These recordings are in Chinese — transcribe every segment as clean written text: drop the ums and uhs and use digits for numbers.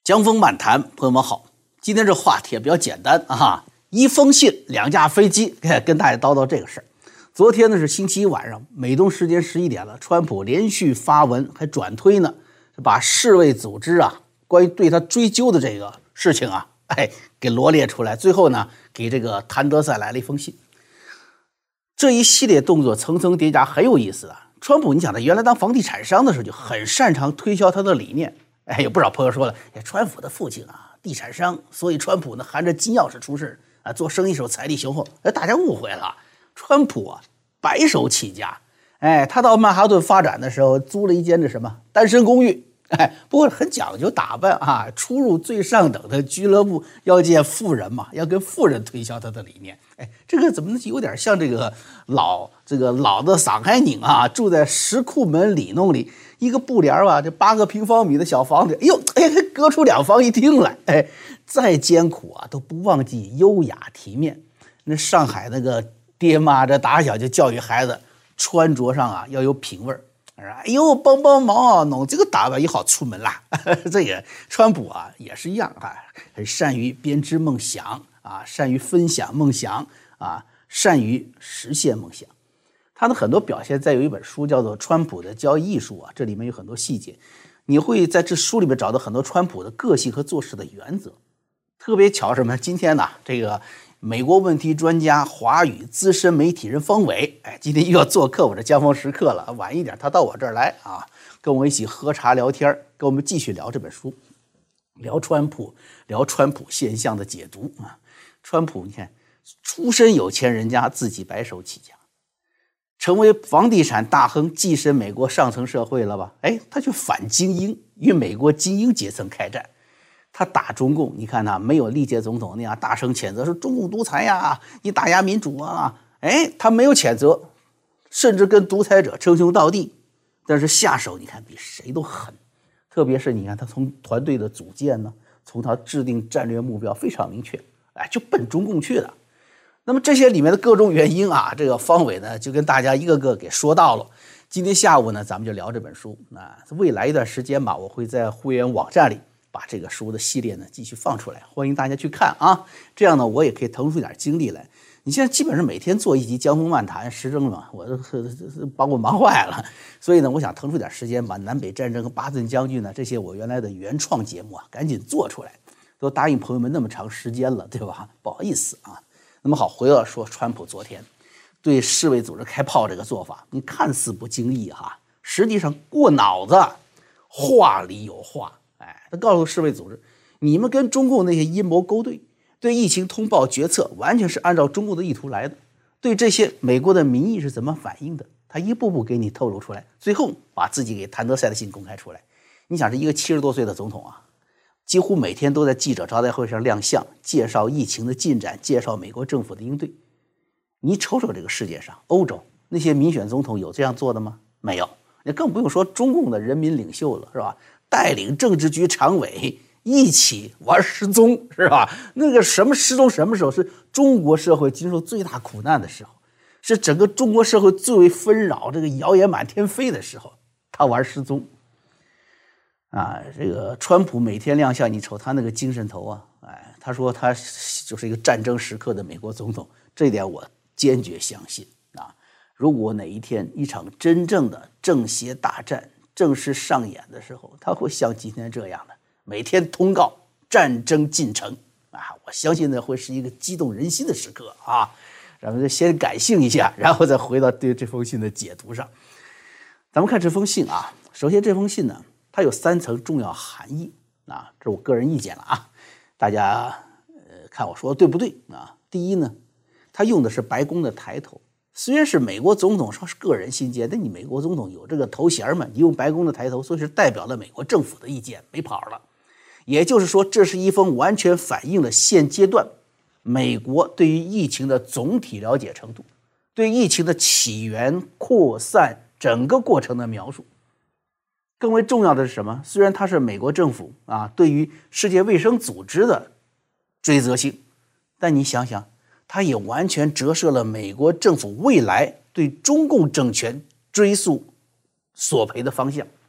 江峰漫谈，朋友们好，今天这话题也比较简单啊，一封信两架飞机，跟大家叨叨这个事儿。昨天呢是星期一晚上，美东时间11点了，川普连续发文还转推呢，把世卫组织啊关于对他追究的这个事情啊，给罗列出来。最后呢，给这个谭德赛来了一封信。这一系列动作层层叠加，很有意思啊。川普，你想他原来当房地产商的时候就很擅长推销他的理念。有不少朋友说了，川普的父亲啊，地产商，所以川普呢含着金钥匙出世啊，做生意时候财力雄厚。大家误会了，川普啊白手起家，他到曼哈顿发展的时候租了一间单身公寓，不过很讲究打扮啊，出入最上等的俱乐部，要见富人嘛，要跟富人推销他的理念。这个怎么有点像这个老的上海人啊，住在石库门里弄里。一个布帘吧，这8个平方米的小房子，隔出2房一厅来，再艰苦啊都不忘记优雅体面。那上海那个爹妈这打小就教育孩子，穿着上啊要有品味帮忙啊，弄这个打扮也好出门啦。这个川普啊也是一样啊，很善于编织梦想啊，善于分享梦想啊，善于实现梦想。他的很多表现，再有一本书叫做《川普的交易艺术》啊，这里面有很多细节，你会在这书里面找到很多川普的个性和做事的原则。特别巧什么？今天呢，这个美国问题专家、华语资深媒体人方伟，今天又要做客我这江峰时刻了。晚一点他到我这儿来啊，跟我一起喝茶聊天，跟我们继续聊这本书，聊川普现象的解读啊。川普你看，出身有钱人家，自己白手起家。成为房地产大亨，跻身美国上层社会了吧？他却反精英，与美国精英阶层开战。他打中共，你看他没有历届总统那样大声谴责说中共独裁呀，你打压民主啊。他没有谴责，甚至跟独裁者称兄道弟。但是下手你看比谁都狠，特别是你看他从团队的组建呢，从他制定战略目标非常明确，就奔中共去了。那么这些里面的各种原因啊，这个方伟呢就跟大家一个个给说到了。今天下午呢，咱们就聊这本书。未来一段时间吧，我会在会员网站里把这个书的系列呢继续放出来，欢迎大家去看啊。这样呢，我也可以腾出点精力来。你现在基本上每天做一集江峰漫谈时政嘛，我都把我忙坏了。所以呢，我想腾出点时间把南北战争和巴顿将军呢这些我原来的原创节目啊，赶紧做出来。都答应朋友们那么长时间了，对吧？不好意思啊。那么好，回到说川普昨天对世卫组织开炮这个做法，你看似不经意哈，实际上过脑子，话里有话。他告诉世卫组织，你们跟中共那些阴谋勾兑，对疫情通报决策完全是按照中共的意图来的。对这些美国的民意是怎么反应的，他一步步给你透露出来，最后把自己给谭德赛的信公开出来。你想是一个70多岁的总统啊，几乎每天都在记者招待会上亮相，介绍疫情的进展，介绍美国政府的应对。你瞅瞅这个世界上，欧洲那些民选总统有这样做的吗？没有。你更不用说中共的人民领袖了，是吧？带领政治局常委一起玩失踪，是吧？那个什么失踪什么时候？是中国社会经受最大苦难的时候，是整个中国社会最为纷扰，这个谣言满天飞的时候，他玩失踪。这个川普每天亮相，你瞅他那个精神头啊，他说他就是一个战争时刻的美国总统，这一点我坚决相信啊。如果哪一天一场真正的政协大战正式上演的时候，他会像今天这样的，每天通告战争进程啊，我相信呢会是一个激动人心的时刻啊。然后先感性一下，然后再回到对这封信的解读上。咱们看这封信啊，首先这封信呢，它有3层重要含义啊，这是我个人意见了啊，大家看我说的对不对啊？第一呢，他用的是白宫的抬头，虽然是美国总统说是个人信件，但你美国总统有这个头衔嘛，你用白宫的抬头，所以是代表了美国政府的意见，没跑了。也就是说，这是一封完全反映了现阶段美国对于疫情的总体了解程度，对疫情的起源、扩散整个过程的描述。更为重要的是什么？虽然它是美国政府啊对于世界卫生组织的追责性，但你想想，它也完全折射了美国政府未来对中共政权追溯索赔的方向。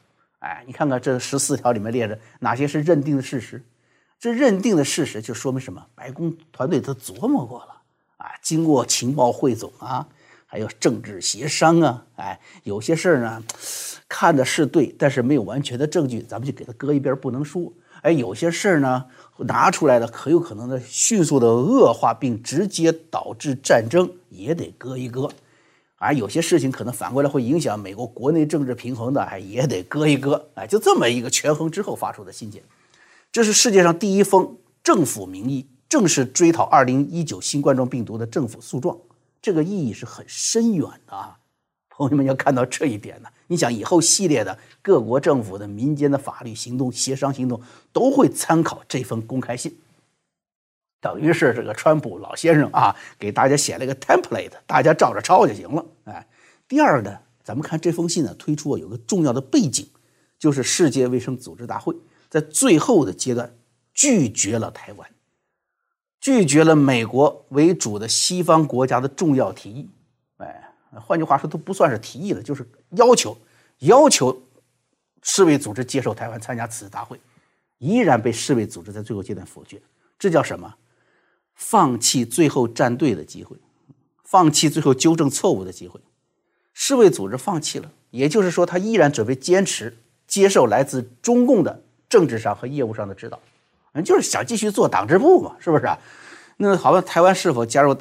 你看看这14条里面列着哪些是认定的事实？这认定的事实就说明什么？白宫团队他琢磨过了经过情报汇总还有政治协商有些事呢看的是对，但是没有完全的证据，咱们就给他搁一边不能说。有些事呢拿出来的很有可能的迅速的恶化，并直接导致战争，也得搁一搁。有些事情可能反过来会影响美国国内政治平衡的，也得搁一搁。就这么一个权衡之后发出的信件。这是世界上第一封政府名义正式追讨2019新冠状病毒的政府诉状，这个意义是很深远的朋友们要看到这一点呢。你想以后系列的各国政府的民间的法律行动、协商行动都会参考这份公开信，等于是这个川普老先生给大家写了一个 template， 大家照着抄就行了。第二呢，咱们看这封信呢推出有个重要的背景，就是世界卫生组织大会在最后的阶段拒绝了台湾，拒绝了美国为主的西方国家的重要提议。换句话说，都不算是提议了，就是要求世卫组织接受台湾参加此次大会，依然被世卫组织在最后阶段否决。这叫什么？放弃最后站队的机会，放弃最后纠正错误的机会。世卫组织放弃了，也就是说他依然准备坚持接受来自中共的政治上和业务上的指导，就是想继续做党支部嘛，是不是那好吧，台湾是否加入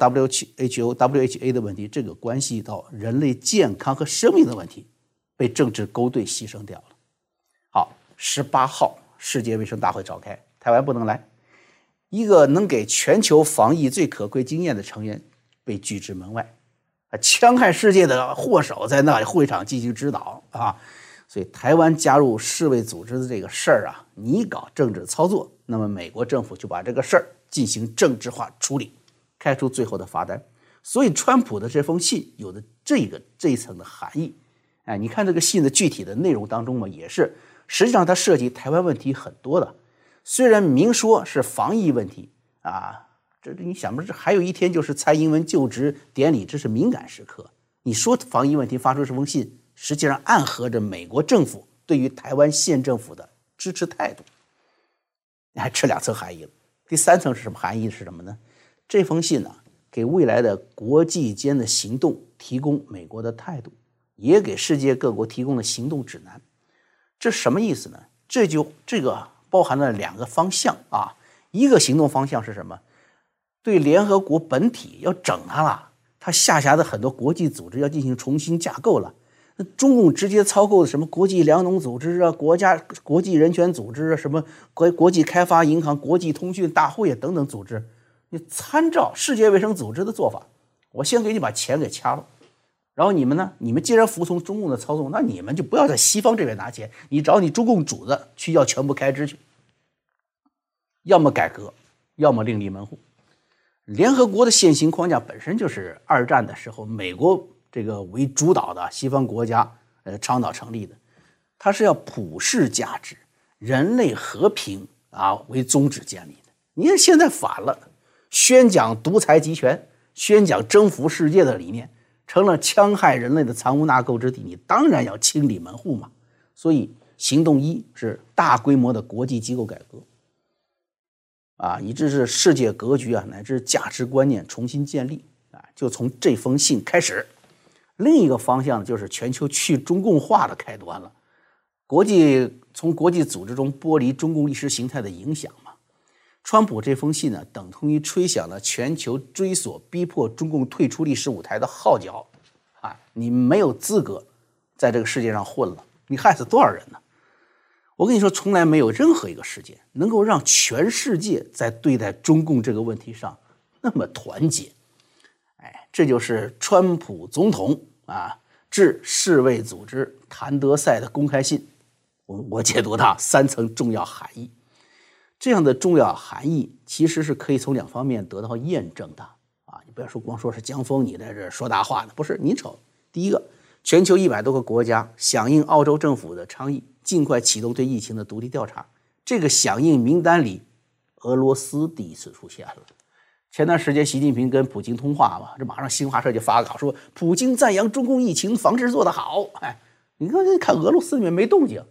WHO、WHA 的问题，这个关系到人类健康和生命的问题，被政治勾兑牺牲掉了。好，18号世界卫生大会召开，台湾不能来，一个能给全球防疫最可贵经验的成员被拒之门外，戕害世界的祸首在那里会场进行指导所以台湾加入世卫组织的这个事儿你搞政治操作，那么美国政府就把这个事儿进行政治化处理，开出最后的罚单。所以川普的这封信有的这一层的含义。你看这个信的具体的内容当中也是，实际上它涉及台湾问题很多的。虽然明说是防疫问题这你想不是还有一天就是蔡英文就职典礼，这是敏感时刻。你说防疫问题发出这封信，实际上暗合着美国政府对于台湾县政府的支持态度。这2层含义了。第3层是什么含义？是什么呢？这封信给未来的国际间的行动提供美国的态度，也给世界各国提供了行动指南。这什么意思呢？这个包含了2个方向一个行动方向是什么？对联合国本体要整它了，它下辖的很多国际组织要进行重新架构了。中共直接操控的什么国际粮农组织国际人权组织什么国际开发银行、国际通讯大会等等组织，你参照世界卫生组织的做法，我先给你把钱给掐了，然后你们呢？你们既然服从中共的操纵，那你们就不要在西方这边拿钱，你找你中共主子去要全部开支去，要么改革，要么另立门户。联合国的现行框架本身就是2战的时候美国这个为主导的西方国家倡导成立的，它是要普世价值、人类和平为宗旨建立的。你看现在反了，宣讲独裁集权、宣讲征服世界的理念，成了戕害人类的藏污纳垢之地，你当然要清理门户嘛。所以行动1是大规模的国际机构改革以致是世界格局乃至价值观念重新建立就从这封信开始。另一个方向就是全球去中共化的开端了，从国际组织中剥离中共意识形态的影响嘛。川普这封信等同于吹响了全球追索逼迫中共退出历史舞台的号角你没有资格在这个世界上混了，你害死多少人呢？我跟你说，从来没有任何一个事件能够让全世界在对待中共这个问题上那么团结。这就是川普总统致世卫组织谭德赛的公开信。我解读它3层重要含义。这样的重要含义其实是可以从2方面得到验证的你不要光说是江峰你在这说大话的，不是。你瞅，第一个，全球100多个国家响应澳洲政府的倡议，尽快启动对疫情的独立调查。这个响应名单里，俄罗斯第一次出现了。前段时间习近平跟普京通话嘛，这马上新华社就发稿说普京赞扬中共疫情防治做得好。你看俄罗斯里面没动静，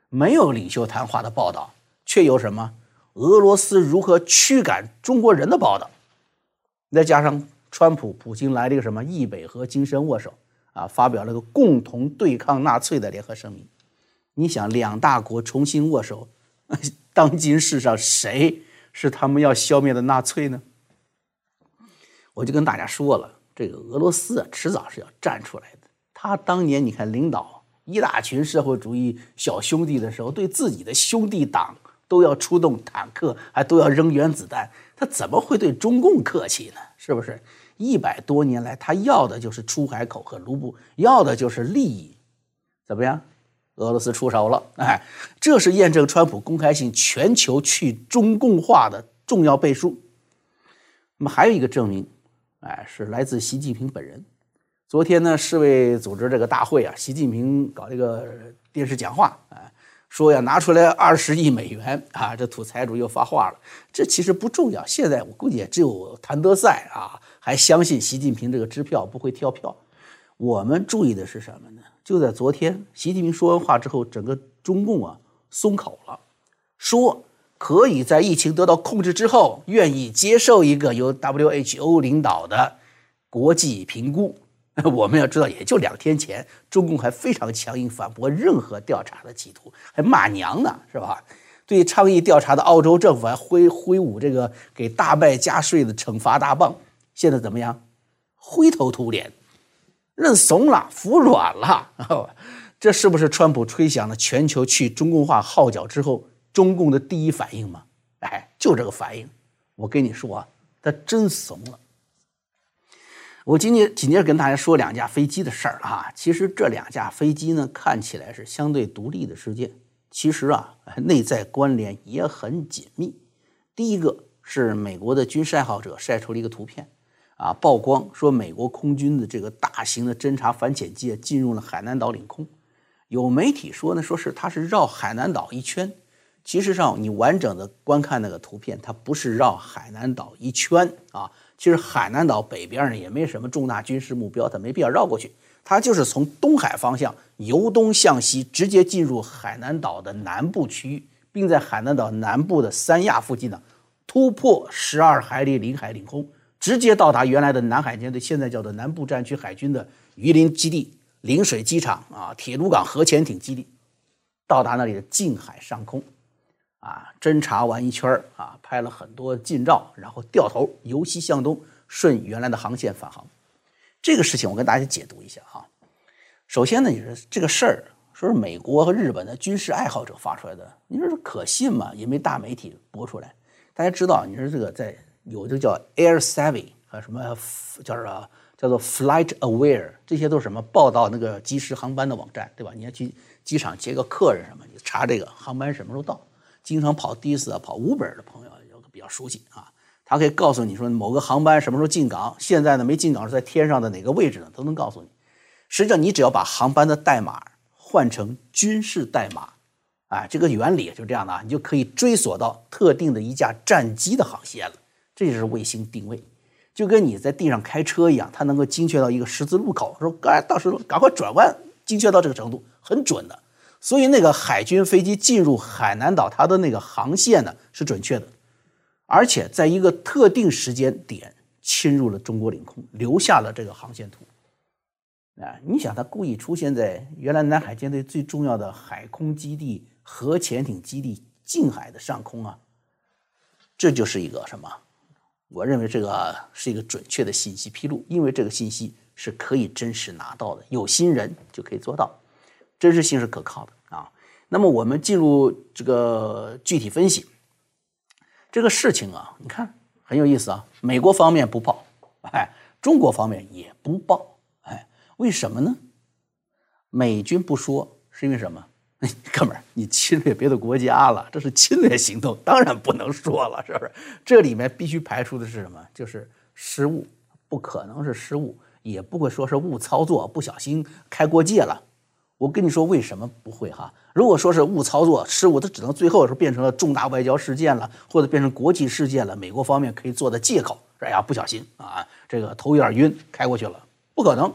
没有领袖谈话的报道，却有什么俄罗斯如何驱赶中国人的报道。再加上川普、普京来了一个什么易北河精神握手啊，发表了个共同对抗纳粹的联合声明。你想，两大国重新握手，当今世上谁是他们要消灭的纳粹呢？我就跟大家说了，这个俄罗斯啊，迟早是要站出来的。他当年你看领导一大群社会主义小兄弟的时候，对自己的兄弟党都要出动坦克，还都要扔原子弹，他怎么会对中共客气呢？是不是？100多年来，他要的就是出海口和卢布，要的就是利益。怎么样？俄罗斯出手了，哎，这是验证川普公开信全球去中共化的重要背书。那么还有一个证明，哎，是来自习近平本人。昨天呢，世卫组织这个大会啊，习近平搞这个电视讲话，哎，说要拿出来20亿美元啊，这土财主又发话了。这其实不重要，现在我估计也只有谭德赛啊，还相信习近平这个支票不会跳票。我们注意的是什么呢？就在昨天，习近平说完话之后，整个中共啊松口了，说可以在疫情得到控制之后，愿意接受一个由 WHO 领导的国际评估。我们要知道，也就2天前，中共还非常强硬反驳任何调查的企图，还骂娘呢，是吧？对倡议调查的澳洲政府还挥舞这个给大麦加税的惩罚大棒。现在怎么样？灰头土脸，认怂了，服软了。这是不是川普吹响了全球去中共化号角之后，中共的第一反应吗？哎，就这个反应。我跟你说啊，他真怂了。我紧接着跟大家说2架飞机的事儿啊。其实这2架飞机呢，看起来是相对独立的事件，其实啊，内在关联也很紧密。第一个是美国的军事爱好者晒出了一个图片啊，曝光说美国空军的这个大型的侦察反潜机进入了海南岛领空。有媒体说呢，说是它是绕海南岛一圈。其实上你完整的观看那个图片，它不是绕海南岛一圈啊。其实海南岛北边呢也没什么重大军事目标，它没必要绕过去。它就是从东海方向由东向西，直接进入海南岛的南部区域，并在海南岛南部的三亚附近呢突破12海里领海领空，直接到达原来的南海舰队，现在叫做南部战区海军的榆林基地、陵水机场啊、铁路港核潜艇基地，到达那里的近海上空。啊，侦察完一圈啊，拍了很多近照，然后掉头由西向东，顺原来的航线返航。这个事情我跟大家解读一下哈。首先呢，你说这个事儿说是美国和日本的军事爱好者发出来的，你说可信吗？也没大媒体播出来。大家知道，你说这个在有这个叫 Air Savvy 和什么叫做 Flight Aware， 这些都是什么报道那个即时航班的网站，对吧？你要去机场接个客人什么，你查这个航班什么时候到。经常跑的士啊、跑 Uber 的朋友比较熟悉啊，他可以告诉你说某个航班什么时候进港，现在呢没进港是在天上的哪个位置呢，都能告诉你。实际上你只要把航班的代码换成军事代码，啊，这个原理就这样的啊，你就可以追索到特定的一架战机的航线了。这就是卫星定位，就跟你在地上开车一样，它能够精确到一个十字路口，说到时候赶快转弯，精确到这个程度，很准的。所以那个海军飞机进入海南岛，它的那个航线呢是准确的，而且在一个特定时间点侵入了中国领空，留下了这个航线图。你想，它故意出现在原来南海舰队最重要的海空基地、核潜艇基地近海的上空啊，这就是一个什么？我认为这个是一个准确的信息披露，因为这个信息是可以真实拿到的，有心人就可以做到。真实性是可靠的啊。那么我们进入这个具体分析，这个事情啊，你看很有意思啊。美国方面不报，哎，中国方面也不报，哎，为什么呢？美军不说，是因为什么？哥们儿，你侵略别的国家了，这是侵略行动，当然不能说了，是不是？这里面必须排除的是什么？就是失误，不可能是失误，也不会说是误操作，不小心开过界了。我跟你说为什么不会哈？如果说是误操作失误，它只能最后是变成了重大外交事件了，或者变成国际事件了，美国方面可以做的借口。哎呀，不小心啊，这个头有点晕，开过去了，不可能，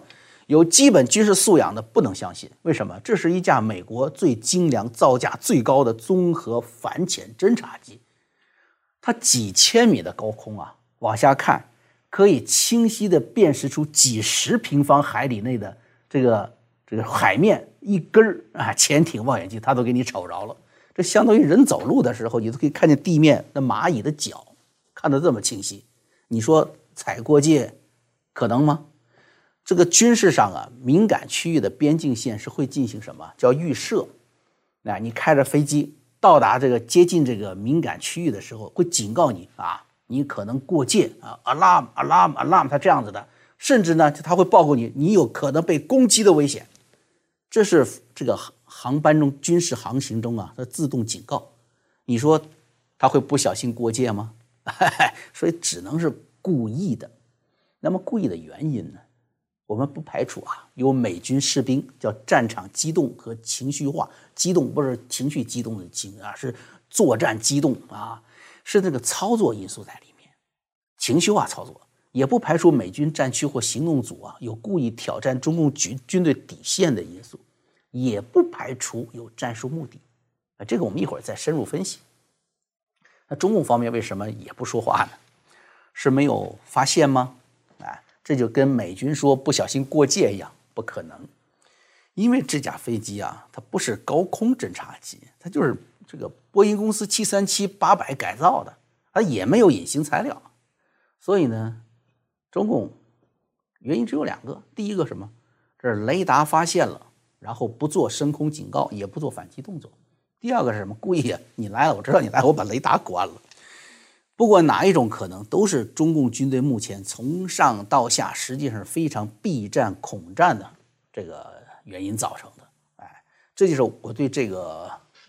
有基本军事素养的不能相信。为什么？这是一架美国最精良、造价最高的综合反潜侦察机，它几千米的高空啊，往下看可以清晰地辨识出几十平方海里内的这个海面一根啊，潜艇望远镜它都给你瞅着了。这相当于人走路的时候，你都可以看见地面的蚂蚁的脚，看得这么清晰。你说踩过界可能吗？这个军事上啊，敏感区域的边境线是会进行什么叫预设？你开着飞机到达这个接近这个敏感区域的时候，会警告你啊，你可能过界啊 ，alarm alarm alarm， 它这样子的，甚至呢，它会报告你，你有可能被攻击的危险。这是这个航班中军事航行中啊，它自动警告。你说他会不小心过界吗？所以只能是故意的。那么故意的原因呢？我们不排除啊，有美军士兵叫战场激动和情绪化。激动不是情绪激动的情啊，是作战激动啊，是那个操作因素在里面，情绪化操作。也不排除美军战区或行动组啊有故意挑战中共军队底线的因素，也不排除有战术目的。这个我们一会儿再深入分析。那中共方面为什么也不说话呢？是没有发现吗？这就跟美军说不小心过界一样，不可能。因为这架飞机啊，它不是高空侦察机，它就是这个波音公司737-800改造的，它也没有隐形材料。所以呢，中共原因只有两个。第一个什么？这是雷达发现了，然后不做升空警告，也不做反击动作。第二个是什么？故意你来了，我知道你来，我把雷达关了。不管哪一种可能，都是中共军队目前从上到下实际上是非常避战恐战的这个原因造成的。这就是我对这个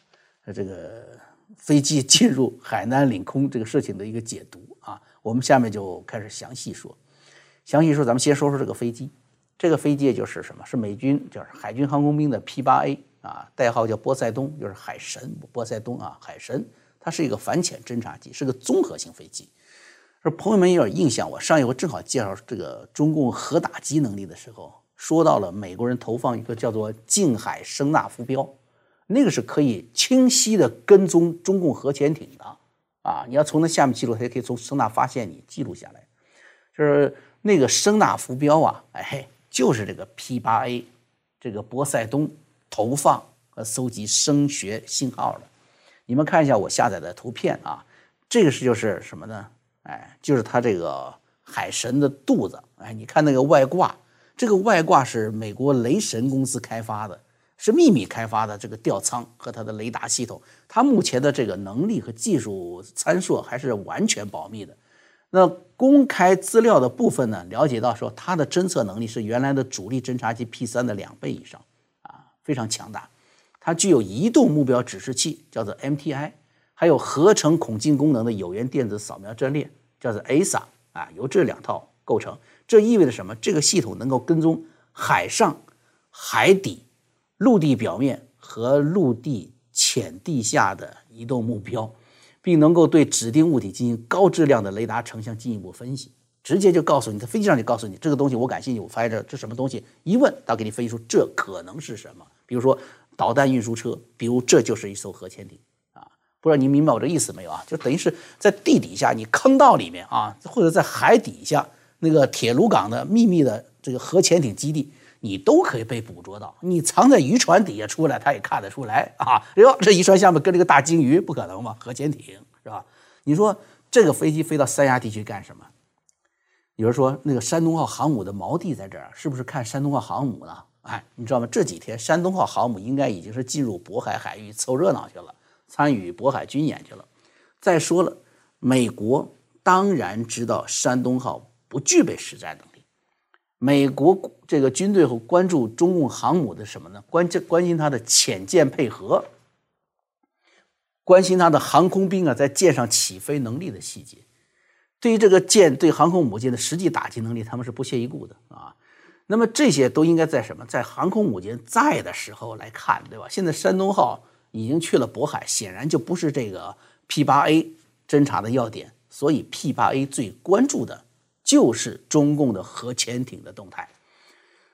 飞机进入海南领空这个事情的一个解读啊。我们下面就开始详细说。咱们先说说这个飞机。这个飞机就是什么？是美军就是海军航空兵的 P8A 啊，代号叫波塞冬，就是海神波塞冬啊，海神。它是一个反潜侦察机，是个综合性飞机。朋友们有点印象，我上一回正好介绍这个中共核打击能力的时候，说到了美国人投放一个叫做近海声纳浮标，那个是可以清晰的跟踪中共核潜艇的啊！你要从那下面记录，它也可以从声纳发现你记录下来。就是那个声纳浮标啊，就是这个 P8A 这个波塞冬投放和搜集声学信号的。你们看一下我下载的图片啊，这个就是什么呢？就是它这个海神的肚子。你看那个外挂，这个外挂是美国雷神公司开发的，是秘密开发的这个吊舱和它的雷达系统。它目前的这个能力和技术参数还是完全保密的。那公开资料的部分呢，了解到说它的侦测能力是原来的主力侦察机 P3 的2倍以上啊，非常强大。它具有移动目标指示器，叫做 MTI， 还有合成孔径功能的有源电子扫描阵列，叫做 ASA 啊，由这2套构成。这意味着什么？这个系统能够跟踪海上、海底、陆地表面和陆地浅地下的移动目标，并能够对指定物体进行高质量的雷达成像进一步分析，直接就告诉你，在飞机上就告诉你这个东西我感兴趣，我发现这什么东西，一问他给你分析出这可能是什么，比如说导弹运输车，比如这就是一艘核潜艇啊！不知道您明白我这意思没有啊？就等于是在地底下你坑道里面啊，或者在海底下那个铁路港的秘密的这个核潜艇基地，你都可以被捕捉到。你藏在渔船底下出来，他也看得出来啊！这渔船下面跟这个大鲸鱼，不可能嘛？核潜艇是吧？你说这个飞机飞到三亚地区干什么？有人说那个山东号航母的锚地在这儿，是不是看山东号航母呢？你知道吗？这几天山东号航母应该已经是进入渤海海域凑热闹去了，参与渤海军演去了。再说了，美国当然知道山东号不具备实战能力。美国这个军队会关注中共航母的什么呢？关心它的潜舰配合，关心它的航空兵啊在舰上起飞能力的细节。对于这个舰对航空母舰的实际打击能力，他们是不屑一顾的啊。那么这些都应该在什么？在航空母舰在的时候来看，对吧？现在山东号已经去了渤海，显然就不是这个 P8A 侦察的要点，所以 P8A 最关注的就是中共的核潜艇的动态。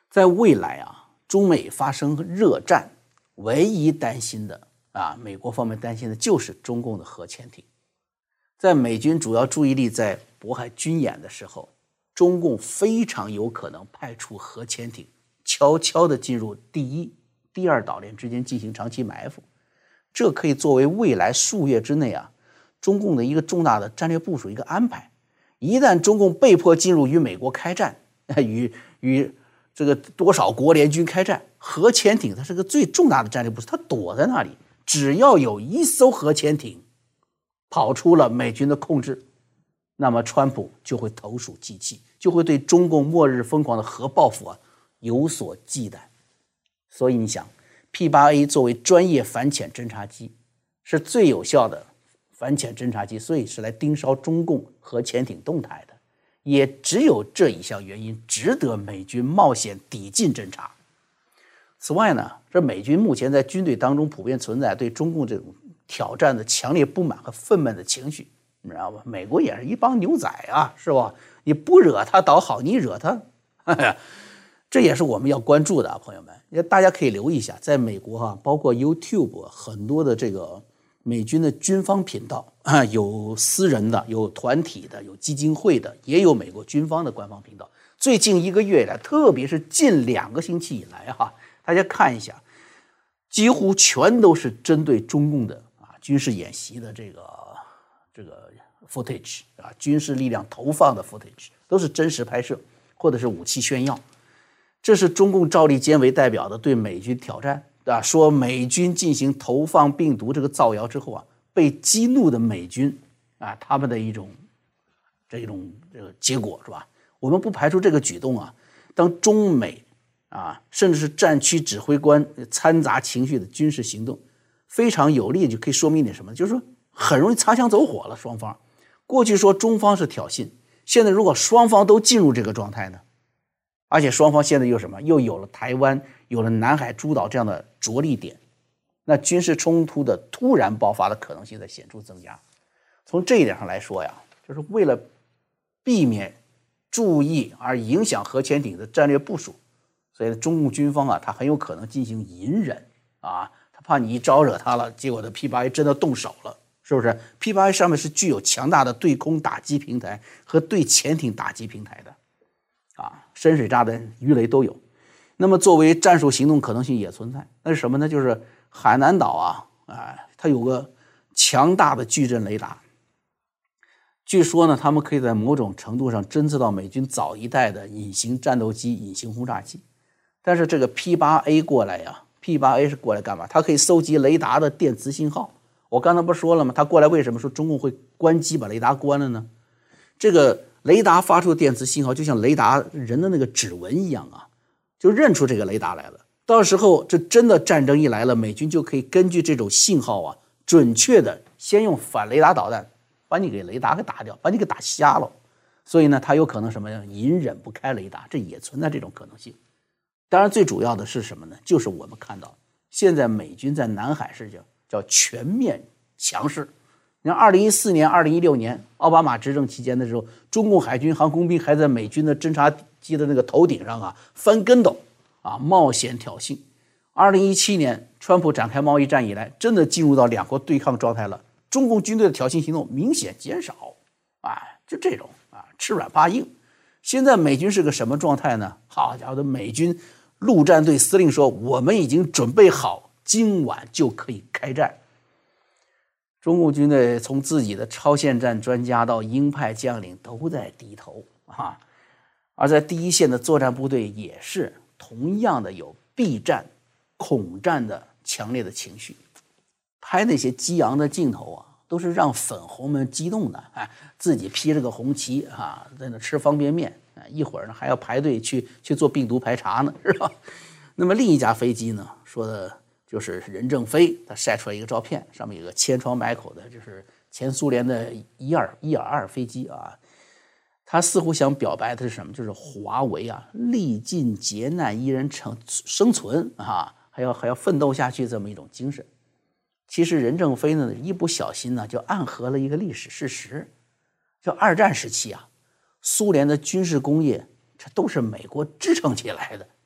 在未来啊，中美发生热战，唯一担心的美国方面担心的就是中共的核潜艇。在美军主要注意力在渤海军演的时候，中共非常有可能派出核潜艇，悄悄地进入第一、第二岛链之间进行长期埋伏。这可以作为未来数月之内中共的一个重大的战略部署，一个安排。一旦中共被迫进入与美国开战，与这个多少国联军开战，核潜艇它是个最重大的战略部署，它躲在那里，只要有一艘核潜艇跑出了美军的控制，那么川普就会投鼠忌器，就会对中共末日疯狂的核报复有所忌惮。所以你想，P8A 作为专业反潜侦察机，是最有效的反潜侦察机，所以是来盯梢中共核潜艇动态的。也只有这一项原因值得美军冒险抵近侦察。此外呢，这美军目前在军队当中普遍存在对中共这种挑战的强烈不满和愤懑的情绪，你知道吧？美国也是一帮牛仔是吧？你不惹他倒好，你惹他，这也是我们要关注的朋友们，大家可以留意一下，在美国包括 YouTube 很多的这个美军的军方频道有私人的，有团体的，有基金会的，也有美国军方的官方频道。最近一个月以来，特别是近2个星期以来大家看一下，几乎全都是针对中共的军事演习的这个 footage 军事力量投放的 footage 都是真实拍摄或者是武器炫耀。这是中共赵立坚为代表的对美军挑战，说美军进行投放病毒这个造谣之后被激怒的美军他们的一种这个结果是吧？我们不排除这个举动当中美甚至是战区指挥官掺杂情绪的军事行动非常有力，就可以说明一点什么，就是说很容易擦枪走火了。双方过去说中方是挑衅，现在如果双方都进入这个状态呢，而且双方现在又什么，又有了台湾，有了南海诸岛这样的着力点，那军事冲突的突然爆发的可能性在显著增加。从这一点上来说就是为了避免注意而影响核潜艇的战略部署，所以中共军方他很有可能进行隐忍他怕你一招惹他了，结果的 P8A 真的动手了，是不是？ P8A 上面是具有强大的对空打击平台和对潜艇打击平台的深水炸弹、鱼雷都有。那么作为战术行动可能性也存在，那是什么呢？就是海南岛它有个强大的矩阵雷达，据说呢，他们可以在某种程度上侦测到美军早一代的隐形战斗机、隐形轰炸机。但是这个 P8A 过来P8A 是过来干嘛？它可以搜集雷达的电磁信号。我刚才不是说了吗？它过来为什么说中共会关机把雷达关了呢？这个雷达发出的电磁信号就像雷达人的那个指纹一样就认出这个雷达来了。到时候这真的战争一来了，美军就可以根据这种信号准确的先用反雷达导弹把你给雷达给打掉，把你给打瞎了。所以呢，它有可能什么呀？隐忍不开雷达，这也存在这种可能性。当然最主要的是什么呢？就是我们看到现在美军在南海是叫全面强势。你看2014年、2016年奥巴马执政期间的时候，中共海军航空兵还在美军的侦察机的那个头顶上翻跟斗冒险挑衅。2017年川普展开贸易战以来，真的进入到两国对抗状态了，中共军队的挑衅行动明显减少就这种吃软扒硬。现在美军是个什么状态呢？好家伙的，美军陆战队司令说，我们已经准备好，今晚就可以开战。中共军队从自己的超限战专家到鹰派将领都在低头而在第一线的作战部队也是同样的有避战、恐战的强烈的情绪。拍那些激昂的镜头都是让粉红们激动的自己披着个红旗在那吃方便面一会儿呢还要排队去做病毒排查呢，是吧？那么另一架飞机呢，说的就是任正非，他晒出来一个照片，上面有个千疮百孔的，就是前苏联的伊尔2飞机他似乎想表白的是什么？就是华为历尽劫难依然生存还要奋斗下去这么一种精神。其实任正非呢一不小心就暗合了一个历史事实，就二战时期苏联的军事工业这都是美国支撑起来的。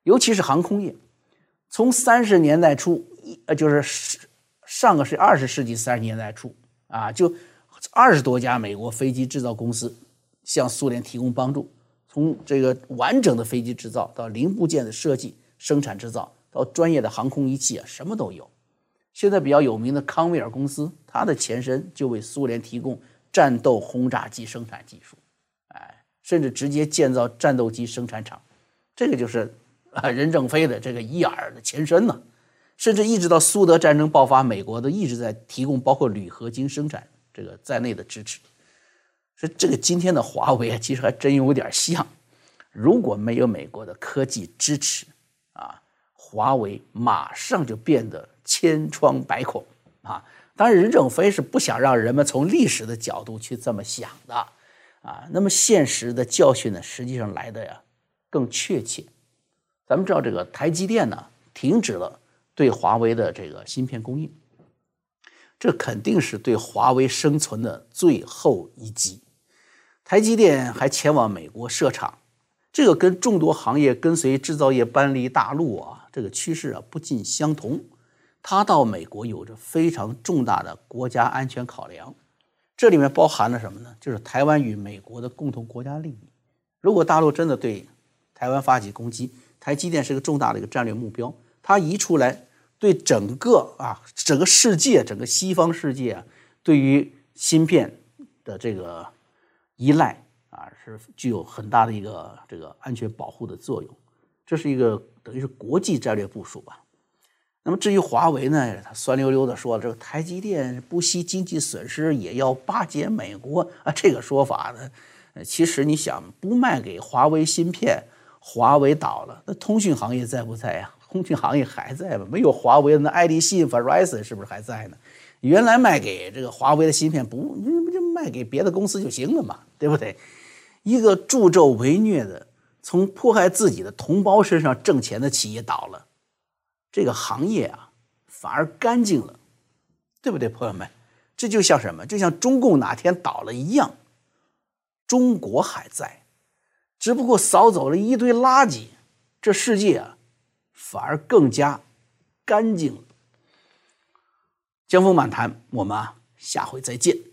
尤其是航空业，从30年代初，就是上个20世纪30年代初啊，就20多家美国飞机制造公司向苏联提供帮助，从这个完整的飞机制造到零部件的设计、生产制造，到专业的航空仪器啊，什么都有。现在比较有名的康威尔公司，它的前身就为苏联提供战斗轰炸机生产技术，甚至直接建造战斗机生产厂。这个就是任正非的这个伊尔的前身呢。甚至一直到苏德战争爆发，美国都一直在提供包括铝合金生产这个在内的支持。所以这个今天的华为其实还真有点像，如果没有美国的科技支持啊，华为马上就变得千疮百孔啊。当然任正非是不想让人们从历史的角度去这么想的啊。那么现实的教训呢，实际上来的呀更确切。咱们知道这个台积电呢停止了对华为的这个芯片供应，这肯定是对华为生存的最后一击。台积电还前往美国设厂，这个跟众多行业跟随制造业搬离大陆啊，这个趋势啊不尽相同。它到美国有着非常重大的国家安全考量，这里面包含了什么呢？就是台湾与美国的共同国家利益。如果大陆真的对台湾发起攻击，台积电是个重大的一个战略目标，它移出来对整个世界，整个西方世界啊，对于芯片的这个依赖啊，是具有很大的一个这个安全保护的作用。这是一个等于是国际战略部署吧。那么至于华为呢，他酸溜溜的说这个台积电不惜经济损失也要巴结美国啊，这个说法呢，其实你想不卖给华为芯片，华为倒了，那通讯行业在不在呀？通讯行业还在吗？没有华为的那爱立信、Verizon 是不是还在呢？原来卖给这个华为的芯片不就卖给别的公司就行了嘛，对不对？一个助纣为虐的，从迫害自己的同胞身上挣钱的企业倒了，这个行业啊反而干净了，对不对，朋友们？这就像什么？就像中共哪天倒了一样，中国还在，只不过扫走了一堆垃圾，这世界啊反而更加干净了。江峰漫谈，我们下回再见。